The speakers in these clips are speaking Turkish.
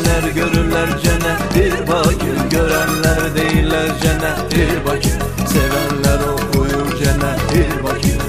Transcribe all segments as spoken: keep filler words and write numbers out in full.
Gelenler görürler cennettir bakir, görenler değiller cennettir bakir. Sevenler okuyur cennettir bakir.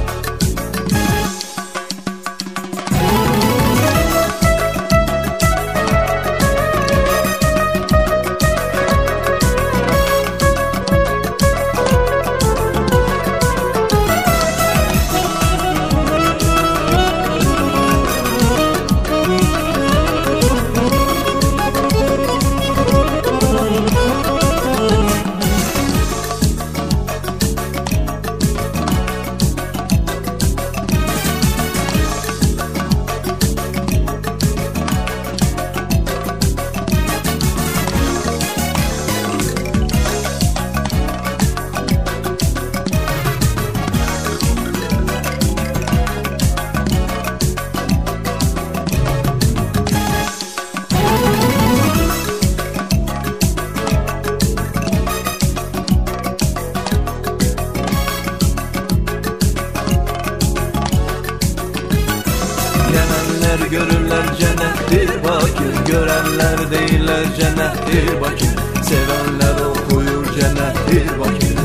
Gelenler görürler cennettir bakir, görenler değiller cennettir bakir. Sevenler okuyur cennettir bakir.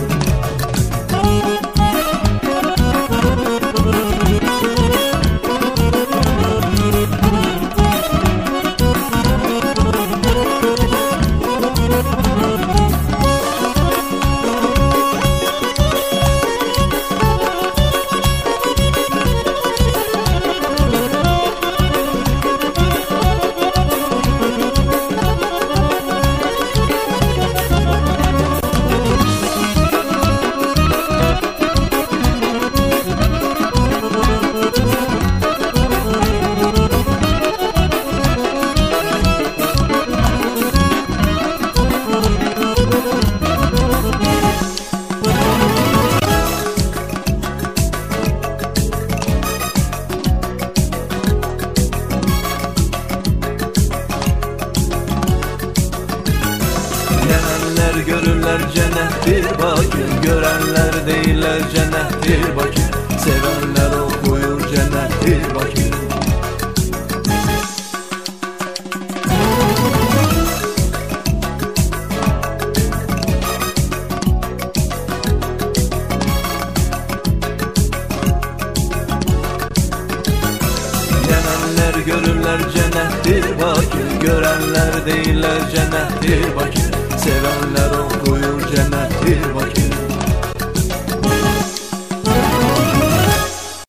Gelenler görürler cennettir bakir, görenler değiller cennettir bakir. Sevenler okuyur cennettir bakir. Gelenler görürler cennettir bakir, görenler değiller cennettir bakir.